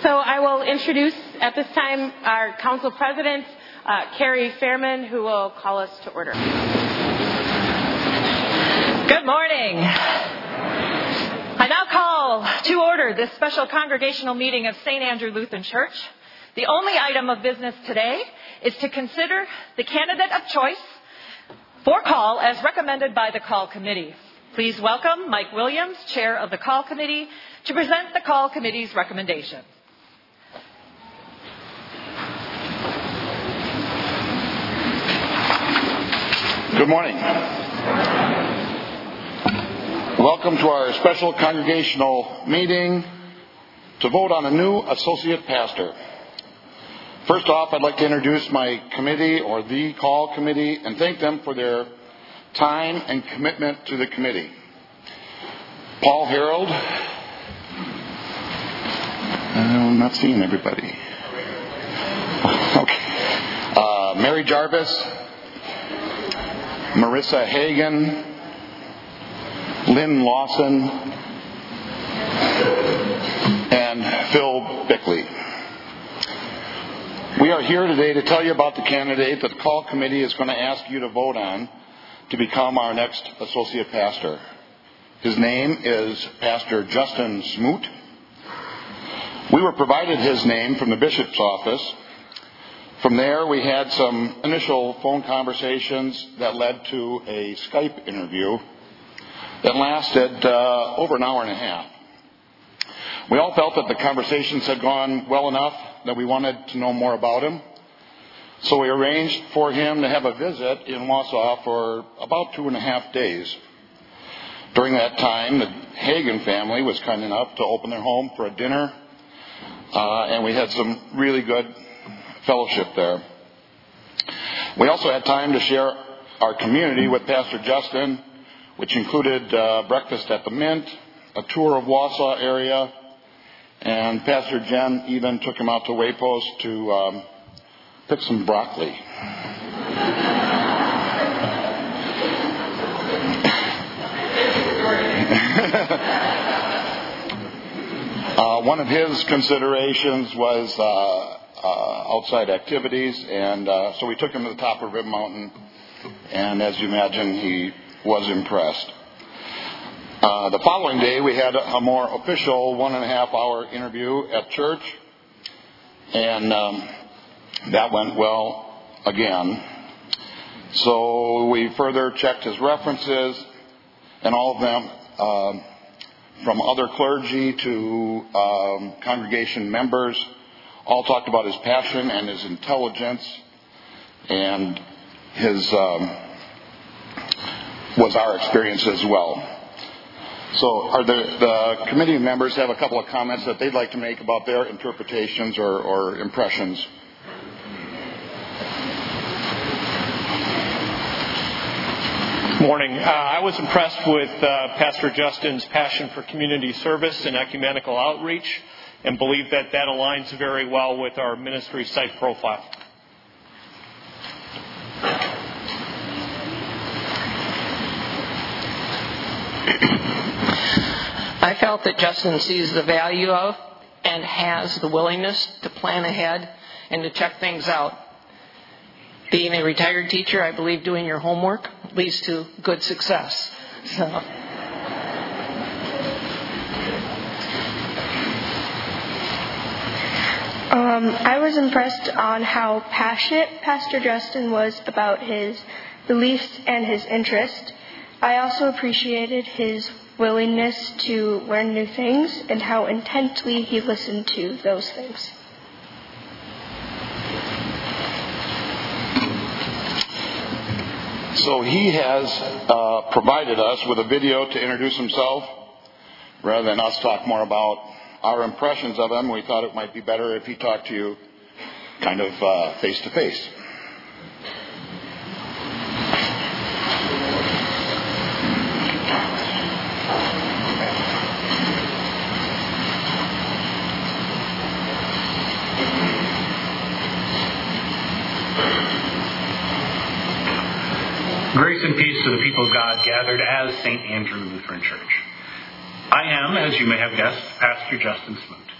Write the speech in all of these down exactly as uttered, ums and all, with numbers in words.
So I will introduce at this time our council president, uh, Carrie Fairman, who will call us to order. Good morning. I now call to order this special congregational meeting of Saint Andrew Lutheran Church. The only item of business today is to consider the candidate of choice for call as recommended by the call committee. Please welcome Mike Williams, chair of the call committee, to present the call committee's recommendation. Good morning. Welcome to our special congregational meeting to vote on a new associate pastor. First off, I'd like to introduce my committee, or the call committee, and thank them for their time and commitment to the committee. Paul Harold. I'm not seeing everybody. Okay. Uh, Mary Jarvis. Marissa Hagan, Lynn Lawson, and Phil Bickley. We are here today to tell you about the candidate that the call committee is going to ask you to vote on to become our next associate pastor. His name is Pastor Justin Smoot. We were provided his name from the bishop's office. From there, we had some initial phone conversations that led to a Skype interview that lasted uh, over an hour and a half. We all felt that the conversations had gone well enough that we wanted to know more about him. So we arranged for him to have a visit in Wausau for about two and a half days. During that time, the Hagan family was kind enough to open their home for a dinner, uh, and we had some really good fellowship there. We also had time to share our community with Pastor Justin, which included uh, breakfast at the Mint, a tour of Wausau area, and Pastor Jen even took him out to Waypost to um, pick some broccoli. uh, one of his considerations was uh, Uh, outside activities, and uh, so we took him to the top of Rib Mountain, and as you imagine, he was impressed. Uh, the following day, we had a more official one and a half hour interview at church, and um, that went well again. So we further checked his references, and all of them, uh, from other clergy to um, congregation members, all talked about his passion and his intelligence, and his um, was our experience as well. So are the, the committee members have a couple of comments that they'd like to make about their interpretations or, or impressions. Morning. Uh, I was impressed with uh, Pastor Justin's passion for community service and ecumenical outreach, and believe that that aligns very well with our ministry site profile. I felt that Justin sees the value of and has the willingness to plan ahead and to check things out. Being a retired teacher, I believe doing your homework leads to good success. So. Um, I was impressed on how passionate Pastor Justin was about his beliefs and his interest. I also appreciated his willingness to learn new things and how intently he listened to those things. So he has uh, provided us with a video to introduce himself. Rather than us talk more about our impressions of him, we thought it might be better if he talked to you kind of uh, face to face. Grace and peace to the people of God gathered as Saint Andrew Lutheran Church. I am, as you may have guessed, Pastor Justin Smoot,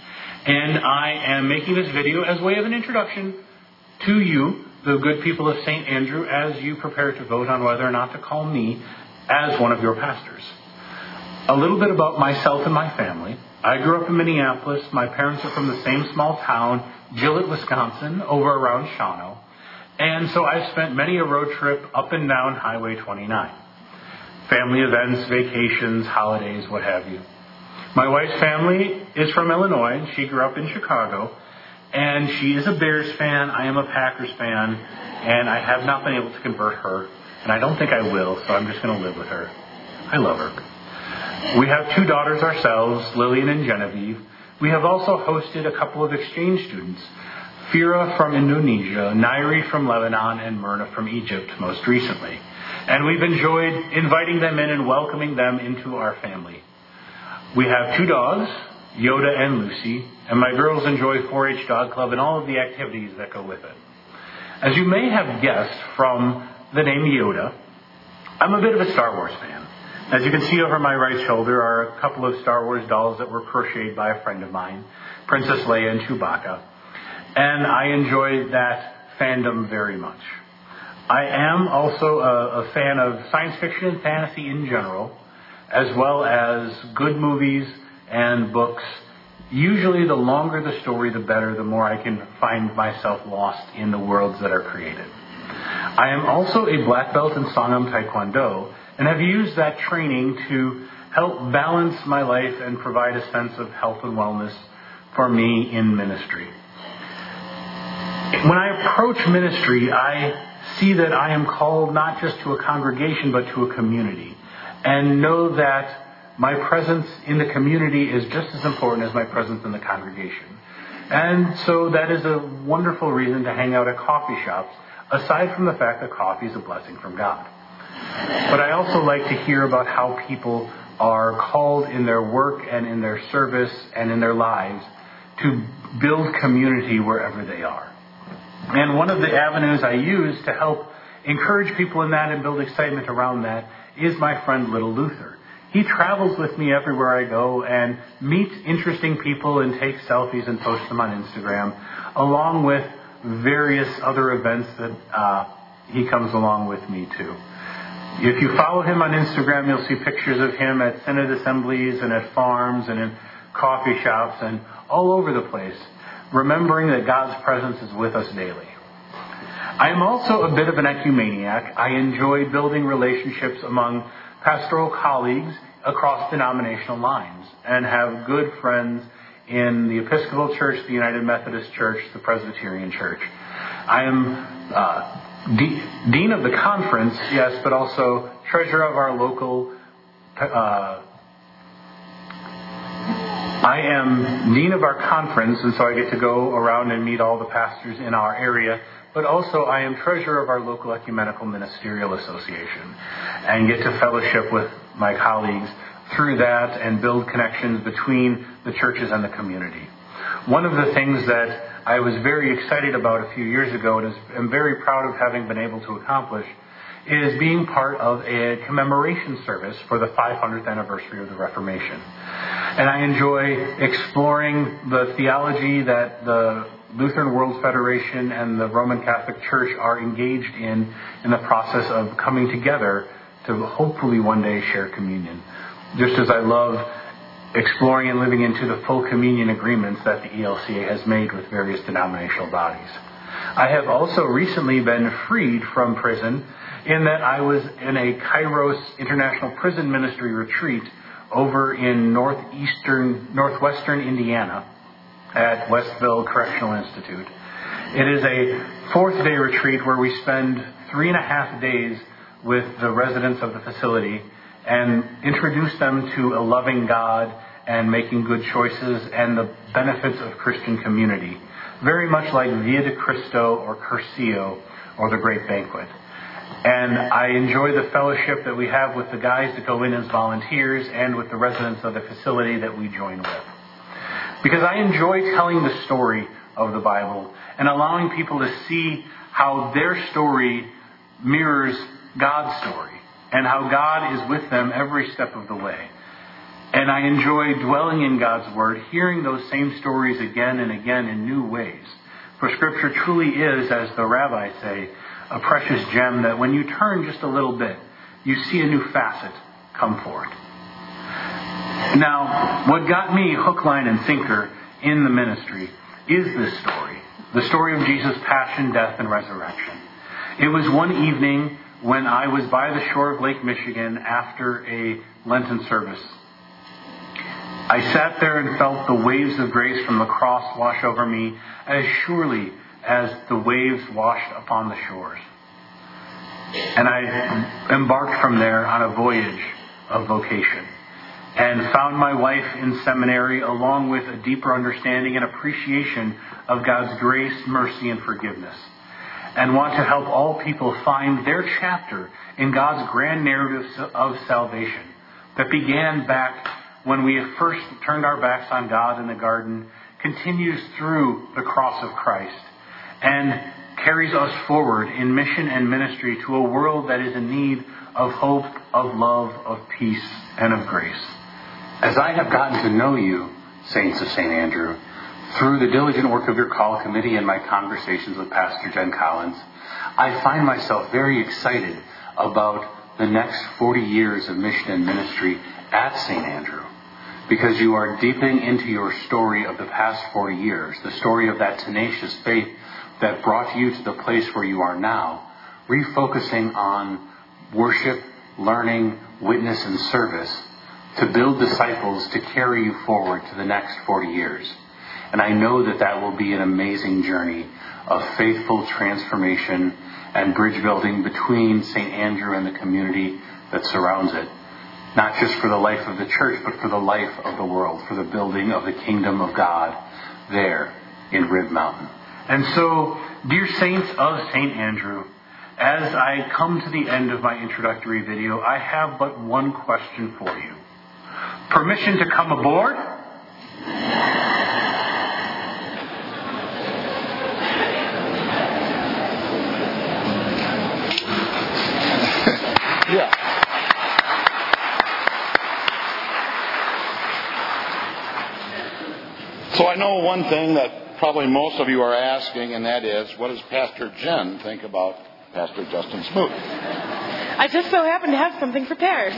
And I am making this video as a way of an introduction to you, the good people of Saint Andrew, as you prepare to vote on whether or not to call me as one of your pastors. A little bit about myself and my family. I grew up in Minneapolis. My parents are from the same small town, Gillett, Wisconsin, over around Shawano. And so I've spent many a road trip up and down Highway twenty-nine. Family events, vacations, holidays, what have you. My wife's family is from Illinois. She grew up in Chicago. And she is a Bears fan. I am a Packers fan. And I have not been able to convert her. And I don't think I will, so I'm just going to live with her. I love her. We have two daughters ourselves, Lillian and Genevieve. We have also hosted a couple of exchange students. Fira from Indonesia, Nairi from Lebanon, and Myrna from Egypt most recently. And we've enjoyed inviting them in and welcoming them into our family. We have two dogs, Yoda and Lucy, and my girls enjoy four H Dog Club and all of the activities that go with it. As you may have guessed from the name Yoda, I'm a bit of a Star Wars fan. As you can see over my right shoulder are a couple of Star Wars dolls that were crocheted by a friend of mine, Princess Leia and Chewbacca. And I enjoy that fandom very much. I am also a, a fan of science fiction and fantasy in general, as well as good movies and books. Usually the longer the story, the better, the more I can find myself lost in the worlds that are created. I am also a black belt in Sangam Taekwondo, and have used that training to help balance my life and provide a sense of health and wellness for me in ministry. When I approach ministry, I see that I am called not just to a congregation, but to a community. And know that my presence in the community is just as important as my presence in the congregation. And so that is a wonderful reason to hang out at coffee shops, aside from the fact that coffee is a blessing from God. But I also like to hear about how people are called in their work and in their service and in their lives to build community wherever they are. And one of the avenues I use to help encourage people in that and build excitement around that is my friend Little Luther. He travels with me everywhere I go and meets interesting people and takes selfies and posts them on Instagram, along with various other events that uh, he comes along with me to. If you follow him on Instagram, you'll see pictures of him at Synod assemblies and at farms and in coffee shops and all over the place, remembering that God's presence is with us daily. I am also a bit of an ecumeniac. I enjoy building relationships among pastoral colleagues across denominational lines and have good friends in the Episcopal Church, the United Methodist Church, the Presbyterian Church. I am uh, de- Dean of the Conference, yes, but also treasurer of our local uh I am dean of our conference, and so I get to go around and meet all the pastors in our area. But also I am treasurer of our local Ecumenical Ministerial Association and get to fellowship with my colleagues through that and build connections between the churches and the community. One of the things that I was very excited about a few years ago and am very proud of having been able to accomplish is being part of a commemoration service for the five hundredth anniversary of the Reformation. And I enjoy exploring the theology that the Lutheran World Federation and the Roman Catholic Church are engaged in in the process of coming together to hopefully one day share communion. Just as I love exploring and living into the full communion agreements that the E L C A has made with various denominational bodies. I have also recently been freed from prison in that I was in a Kairos International Prison Ministry retreat over in northeastern, northwestern Indiana at Westville Correctional Institute. It is a fourth day retreat where we spend three and a half days with the residents of the facility and introduce them to a loving God and making good choices and the benefits of Christian community. Very much like Via de Cristo or Curcio or the Great Banquet. And I enjoy the fellowship that we have with the guys that go in as volunteers and with the residents of the facility that we join with. Because I enjoy telling the story of the Bible and allowing people to see how their story mirrors God's story and how God is with them every step of the way. And I enjoy dwelling in God's Word, hearing those same stories again and again in new ways. For Scripture truly is, as the rabbis say, a precious gem that when you turn just a little bit, you see a new facet come forth. Now, what got me hook, line, and sinker in the ministry is this story. The story of Jesus' passion, death, and resurrection. It was one evening when I was by the shore of Lake Michigan after a Lenten service. I sat there and felt the waves of grace from the cross wash over me as surely as the waves washed upon the shores. And I embarked from there on a voyage of vocation and found my wife in seminary along with a deeper understanding and appreciation of God's grace, mercy, and forgiveness, and want to help all people find their chapter in God's grand narrative of salvation that began back when we first turned our backs on God in the garden, continues through the cross of Christ, and carries us forward in mission and ministry to a world that is in need of hope, of love, of peace, and of grace. As I have gotten to know you, Saints of Saint Andrew, through the diligent work of your call committee and my conversations with Pastor Jen Collins, I find myself very excited about the next forty years of mission and ministry at Saint Andrew, because you are deepening into your story of the past forty years, the story of that tenacious faith that brought you to the place where you are now, refocusing on worship, learning, witness, and service to build disciples to carry you forward to the next forty years. And I know that that will be an amazing journey of faithful transformation and bridge building between Saint Andrew and the community that surrounds it. Not just for the life of the church, but for the life of the world, for the building of the kingdom of God there in Rib Mountain. And so, dear saints of Saint Andrew, as I come to the end of my introductory video, I have but one question for you. Permission to come aboard? Yeah. So I know one thing that probably most of you are asking, and that is, what does Pastor Jen think about Pastor Justin Smoot? I just so happen to have something prepared.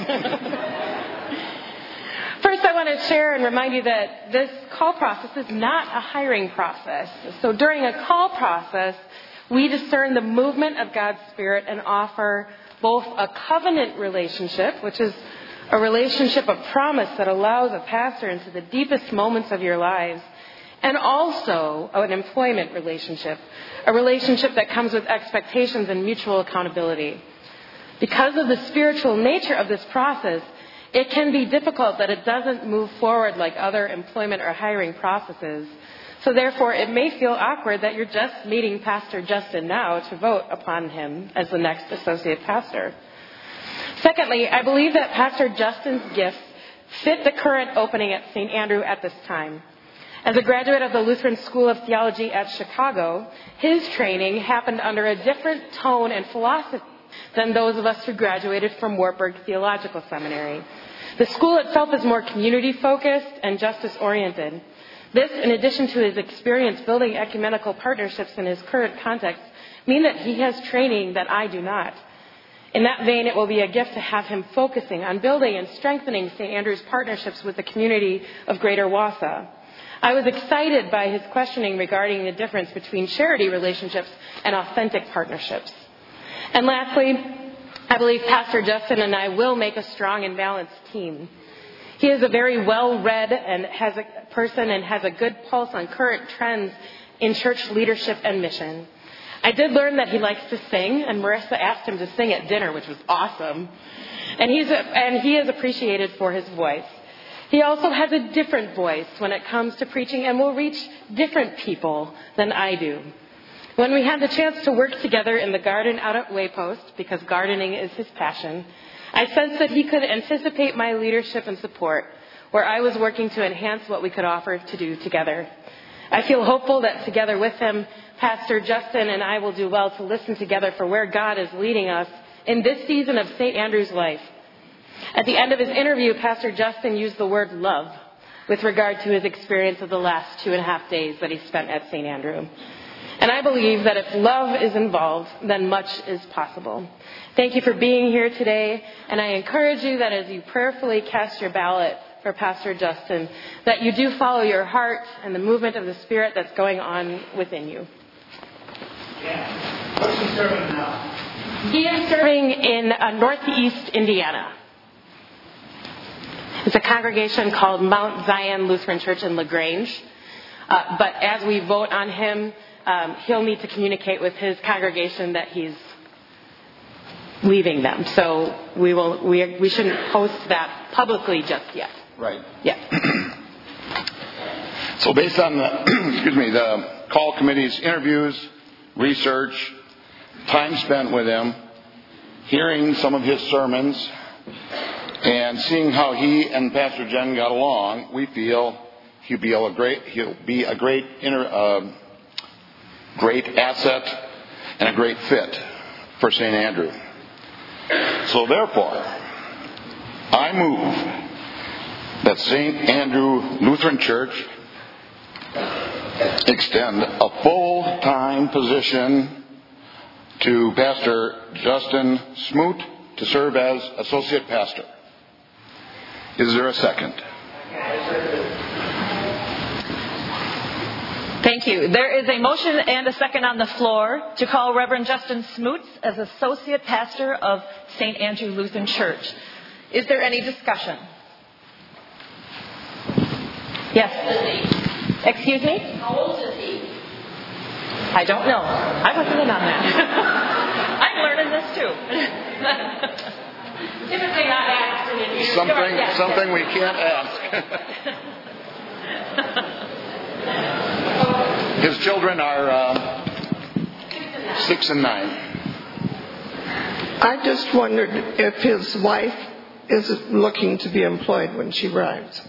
First, I want to share and remind you that this call process is not a hiring process. So during a call process, we discern the movement of God's Spirit and offer both a covenant relationship, which is a relationship of promise that allows a pastor into the deepest moments of your lives, and also an employment relationship, a relationship that comes with expectations and mutual accountability. Because of the spiritual nature of this process, it can be difficult that it doesn't move forward like other employment or hiring processes. So therefore, it may feel awkward that you're just meeting Pastor Justin now to vote upon him as the next associate pastor. Secondly, I believe that Pastor Justin's gifts fit the current opening at Saint Andrew at this time. As a graduate of the Lutheran School of Theology at Chicago, his training happened under a different tone and philosophy than those of us who graduated from Wartburg Theological Seminary. The school itself is more community-focused and justice-oriented. This, in addition to his experience building ecumenical partnerships in his current context, mean that he has training that I do not. In that vein, it will be a gift to have him focusing on building and strengthening Saint Andrew's partnerships with the community of Greater Wausau. I was excited by his questioning regarding the difference between charity relationships and authentic partnerships. And lastly, I believe Pastor Justin and I will make a strong and balanced team. He is a very well-read and has a person and has a good pulse on current trends in church leadership and mission. I did learn that he likes to sing, and Marissa asked him to sing at dinner, which was awesome. And he's a, and he is appreciated for his voice. He also has a different voice when it comes to preaching and will reach different people than I do. When we had the chance to work together in the garden out at Waypost, because gardening is his passion, I sensed that he could anticipate my leadership and support, where I was working to enhance what we could offer to do together. I feel hopeful that together with him, Pastor Justin and I will do well to listen together for where God is leading us in this season of Saint Andrew's life. At the end of his interview, Pastor Justin used the word love with regard to his experience of the last two and a half days that he spent at Saint Andrew. And I believe that if love is involved, then much is possible. Thank you for being here today, and I encourage you that as you prayerfully cast your ballot for Pastor Justin, that you do follow your heart and the movement of the Spirit that's going on within you. Yeah. What's he serving now? He is serving in uh, Northeast Indiana. It's a congregation called Mount Zion Lutheran Church in LaGrange. Uh, but as we vote on him, um, he'll need to communicate with his congregation that he's leaving them. So we will we we shouldn't post that publicly just yet. Right. Yeah. So based on the excuse me the call committee's interviews, research, time spent with him, hearing some of his sermons, and seeing how he and Pastor Jen got along, we feel he'll be a great he'll be a great inter, uh, great asset and a great fit for Saint Andrew. So therefore, I move that Saint Andrew Lutheran Church extend a full-time position to Pastor Justin Smoot to serve as associate pastor. Is there a second? Thank you. There is a motion and a second on the floor to call Reverend Justin Smoot as associate pastor of Saint Andrew Lutheran Church. Is there any discussion? Yes. Excuse me? How old is he? I don't know. I wasn't in on that. I'm learning this too. Typically not asked in interviews. Something, Yes, something yes. we can't ask. His children are uh, six and nine. I just wondered if his wife is looking to be employed when she arrives.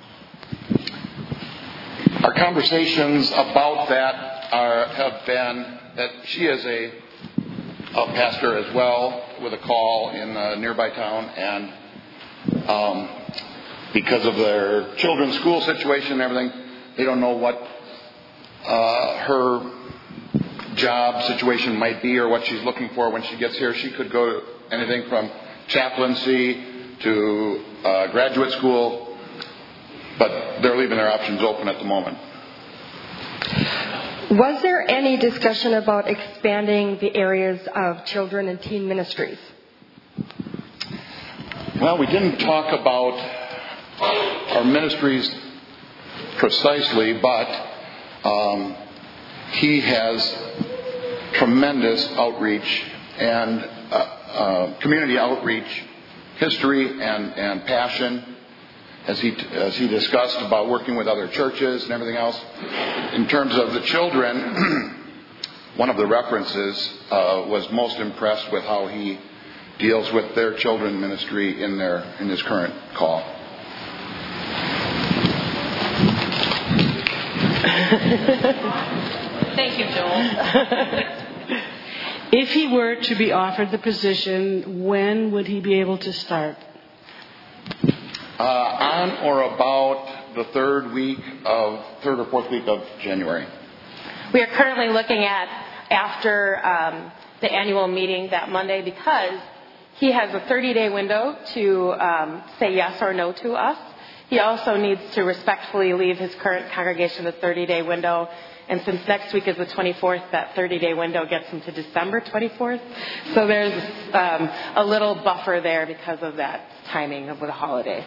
Our conversations about that are, have been that she is a, a pastor as well with a call in a nearby town, and um, because of their children's school situation and everything, they don't know what uh, her job situation might be or what she's looking for when she gets here. She could go to anything from chaplaincy to uh, graduate school, but they're leaving their options open at the moment. Was there any discussion about expanding the areas of children and teen ministries? Well, we didn't talk about our ministries precisely, but um, he has tremendous outreach and uh, uh, community outreach history and, and passion. As he as he discussed about working with other churches and everything else. In terms of the children, one of the references uh, was most impressed with how he deals with their children ministry in their in his current call. Thank you, Joel. If he were to be offered the position, when would he be able to start? Uh, on or about the third week of third or fourth week of January. We are currently looking at after um, the annual meeting that Monday, because he has a thirty-day window to um, say yes or no to us. He also needs to respectfully leave his current congregation a thirty-day window. And since next week is the twenty-fourth, that thirty-day window gets him to December twenty-fourth. So there's um, a little buffer there because of that timing of the holiday.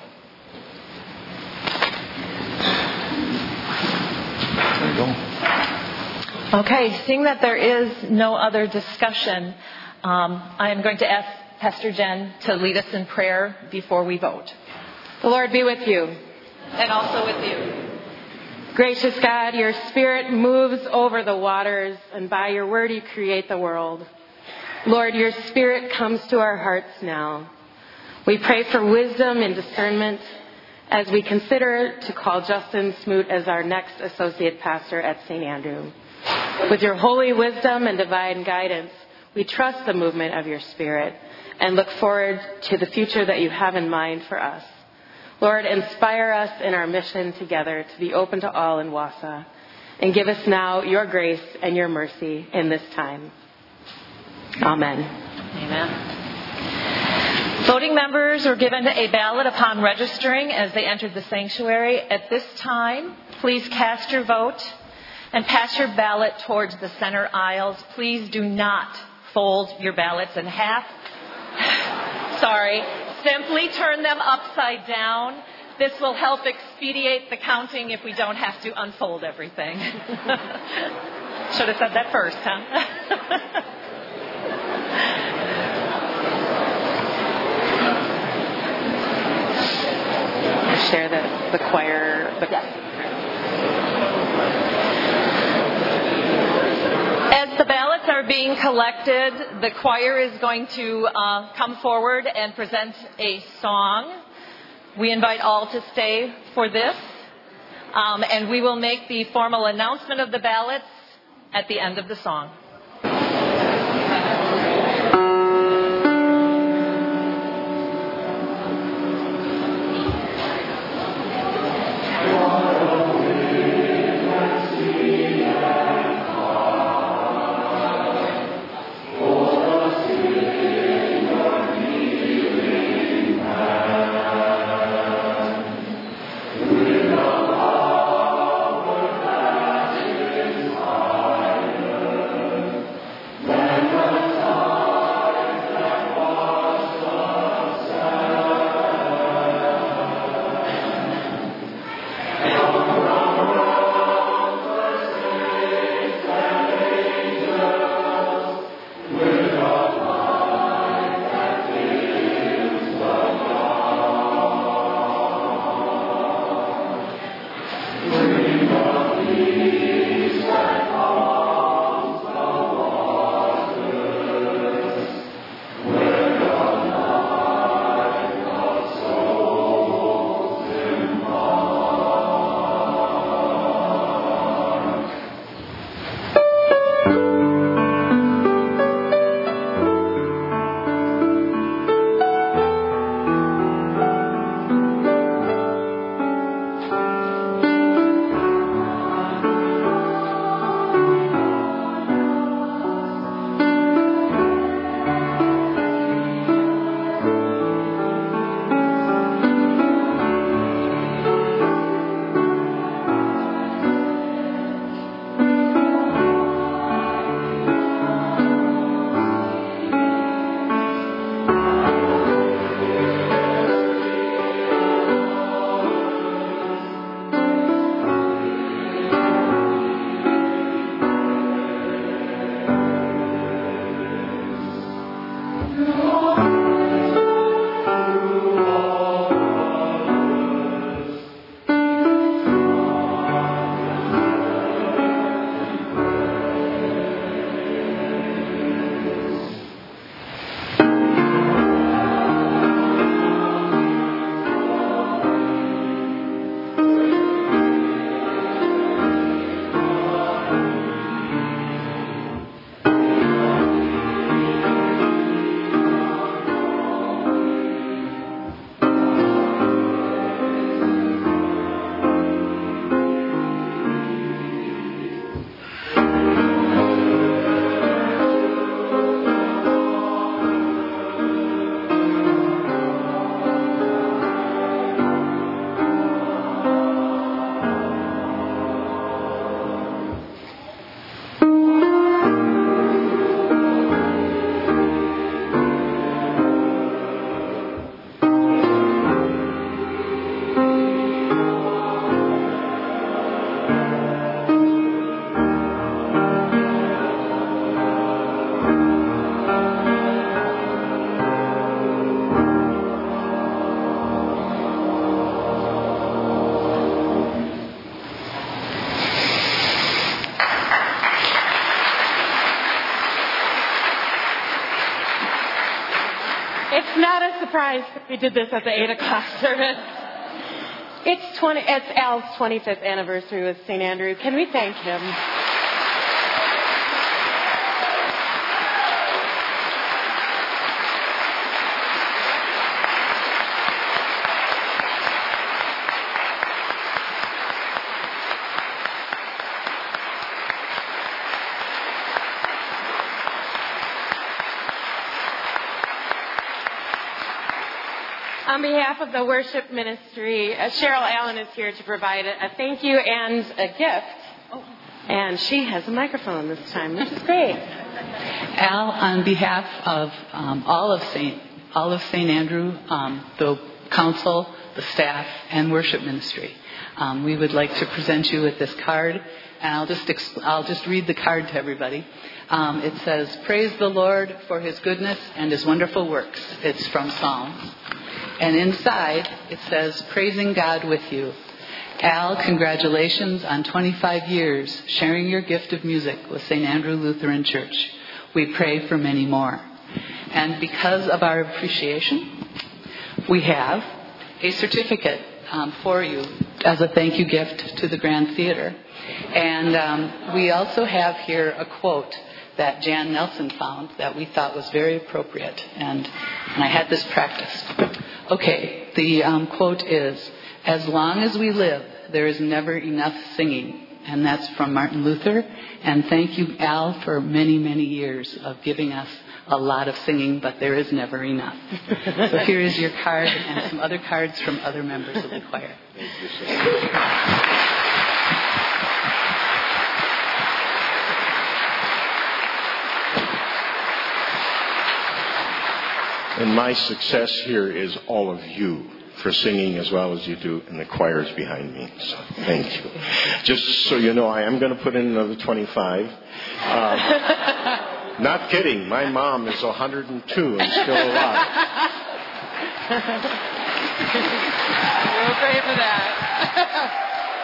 There you go. Okay, seeing that there is no other discussion, um, I am going to ask Pastor Jen to lead us in prayer before we vote. The Lord be with you. And also with you. Gracious God, your Spirit moves over the waters, and by your word you create the world. Lord, your Spirit comes to our hearts now. We pray for wisdom and discernment as we consider to call Justin Smoot as our next associate pastor at Saint Andrew. With your holy wisdom and divine guidance, We trust the movement of your Spirit and look forward to the future that you have in mind for us. Lord, inspire us in our mission together to be open to all in Wausau, and give us now your grace and your mercy in this time. Amen. Amen. Voting members were given a ballot upon registering as they entered the sanctuary. At this time, please cast your vote and pass your ballot towards the center aisles. Please do not fold your ballots in half. Sorry. Simply turn them upside down. This will help expedite the counting if we don't have to unfold everything. Should have said that first, huh? Share the, the choir. The yes. As the ballots are being collected, the choir is going to uh, come forward and present a song. We invite all to stay for this, um, and we will make the formal announcement of the ballots at the end of the song. It's not a surprise that we did this at the eight o'clock service. It's twenty. It's Al's twenty-fifth anniversary with Saint Andrew. Can we thank him? On behalf of the worship ministry, uh, Cheryl Allen is here to provide a, a thank you and a gift. Oh. And she has a microphone this time, which is great. Al, on behalf of um, all of Saint all of Saint Andrew, um, the council, the staff, and worship ministry, um, we would like to present you with this card. And I'll just exp- I'll just read the card to everybody. Um, it says, "Praise the Lord for His goodness and His wonderful works." It's from Psalms. And inside it says, "Praising God with you." Al, congratulations on twenty-five years sharing your gift of music with Saint Andrew Lutheran Church. We pray for many more. And because of our appreciation, we have a certificate um, for you as a thank you gift to the Grand Theater. And um, we also have here a quote that Jan Nelson found that we thought was very appropriate. And, and I had this practiced. Okay, the um, quote is, "As long as we live, there is never enough singing." And that's from Martin Luther. And thank you, Al, for many, many years of giving us a lot of singing, but there is never enough. So here is your card and some other cards from other members of the choir. Thank you so much. And my success here is all of you for singing as well as you do, and the choirs behind me. So thank you. Just so you know, I am going to put in another twenty-five. Uh, not kidding. My mom is one hundred two and still alive. We'll pray for that.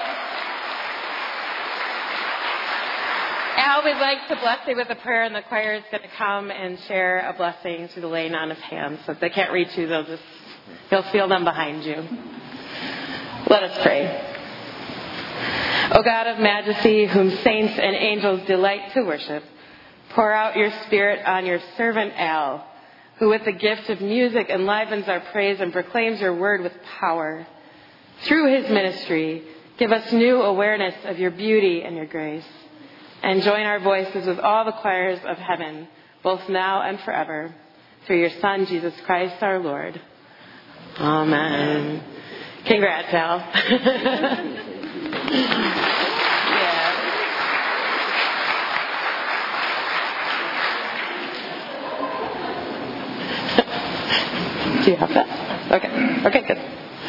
Al, we'd like to bless you with a prayer, and the choir is going to come and share a blessing through the laying on of hands. So if they can't reach you, they'll just, you'll feel them behind you. Let us pray. O God of majesty, whom saints and angels delight to worship, pour out your Spirit on your servant Al, who with the gift of music enlivens our praise and proclaims your word with power. Through his ministry, give us new awareness of your beauty and your grace. And join our voices with all the choirs of heaven, both now and forever, through your Son, Jesus Christ, our Lord. Amen. Congrats, Al. Yeah. Do you have that? Okay. Okay, good.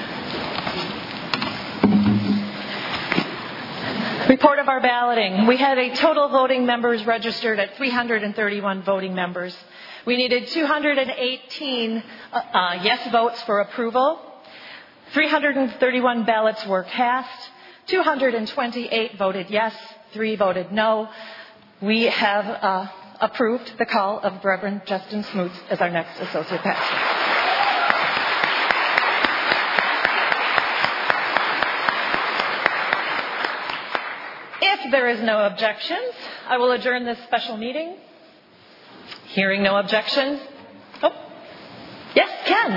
Report of our balloting. We had a total voting members registered at three hundred thirty-one voting members. We needed two hundred eighteen uh, uh, yes votes for approval. three hundred thirty-one ballots were cast. two hundred twenty-eight voted yes. Three voted no. We have uh, approved the call of Reverend Justin Smoot as our next associate pastor. If there is no objections, I will adjourn this special meeting. Hearing no objections. Oh, yes,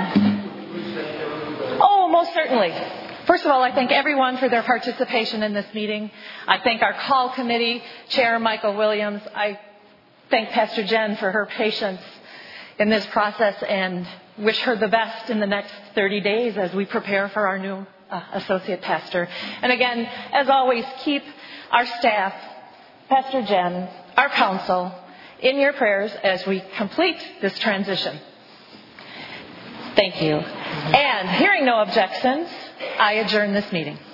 Ken. Oh, most certainly. First of all, I thank everyone for their participation in this meeting. I thank our call committee chair, Michael Williams. I thank Pastor Jen for her patience in this process and wish her the best in the next thirty days as we prepare for our new uh, associate pastor. And again, as always, keep our staff, Pastor Jen, our council, in your prayers as we complete this transition. Thank you. And hearing no objections, I adjourn this meeting.